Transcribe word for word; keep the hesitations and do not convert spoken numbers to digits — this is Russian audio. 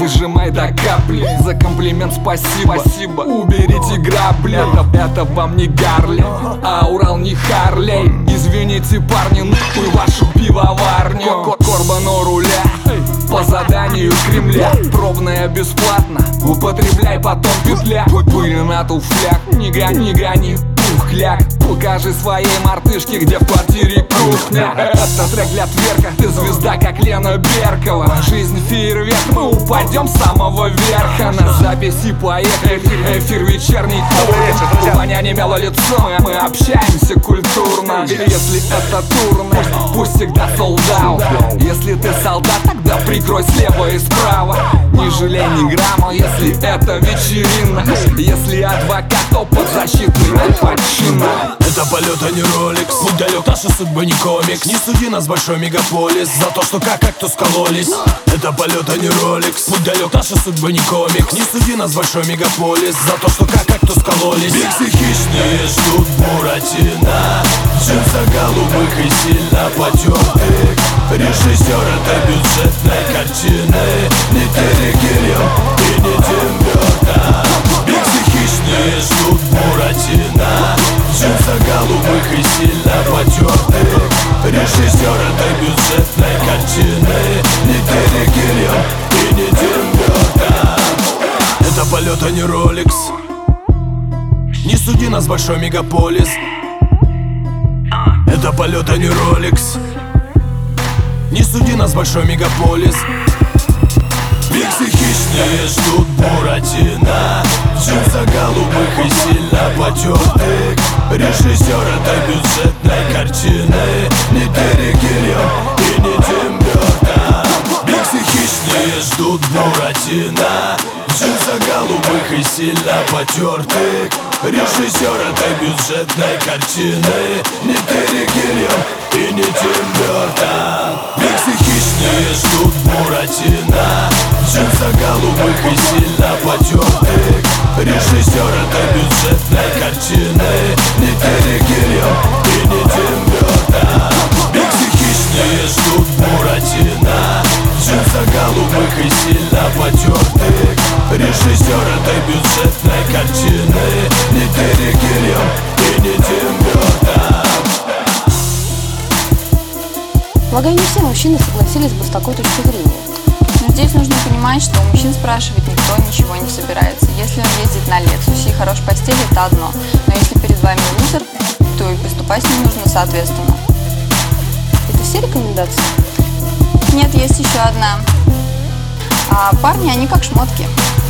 выжимай до капли. За комплимент спасибо, спасибо. Уберите грабли. Это, это вам не Гарли, а Урал не Харлей. Извините, парни, нахуй вашу пивоварню. Корба на руле по заданию Кремля. Пробная бесплатно, употребляй, потом петля. Пыль на туфлях, не гони, гони, пухляк. Покажи своей мартышке, где в квартире кухня. Это трек для тверка, ты звезда, как Лена Беркова. Жизнь фейерверк, мы упадем с самого верха. На записи поехали, эфир вечерний тур. Ваня не мяло лицо, мы общаемся культурно. Если это турне, пусть всегда солдат. Если ты солдат, тогда прикрой слева и справа. Не жалей ни грамма, если это вечерина. Если адвокат, то под защитой отпочина. Это полет, а не роликс. Путь далек, наша судьба не комикс. Не суди нас, большой мегаполис, за то, что как как-то скололись. Это полет, а не роликс. Путь далек, наша судьба не комикс. Не суди нас, большой мегаполис, за то, что как как-то скололись. Биксы хищные ждут Буратино, джинса голубых и сильно потертых. Режиссер этой бюджетной картины не Терри Гиллиам и не Тим Бёртон. Биксы хищные ждут Буратино, джинса голубых и сильно потертых. Режиссер этой бюджетной картины не Терри Гиллиам и не Тим Бёртон. Это полет, а не роликс. Не суди нас, большой мегаполис. Это полет, а не роликс. Не суди нас, большой мегаполис. Биксы хищные ждут Буратино, джинса голубых и сильно потертых. Режиссер этой бюджетной картины не Терри Гиллиам и не Тим Бёртон. Биксы хищные ждут Буратино, джинса голубых и сильно потертых. Режиссер этой бюджетной картины не Терри Гиллиам и не Тим Бёртон. Биксы хищные ждут Буратино, джинса голубых и сильно потертых. Режиссер этой бюджетной картины не Терри Гиллиам и не Тим Бёртон. Биксы хищные ждут Буратино, джинса голубых и сильно потертых. Режиссер этой бюджетной картины не Терри Гиллиам и не Тим Бёртон. Полагаю, не все мужчины согласились бы с такой точкой зрения. Но здесь нужно понимать, что у мужчин спрашивать никто ничего не собирается. Если он ездит на Лексусе и хорош в постели, это одно. Но если перед вами лузер, то и поступать с ним нужно соответственно. Это все рекомендации? Нет, есть еще одна. А парни, они как шмотки.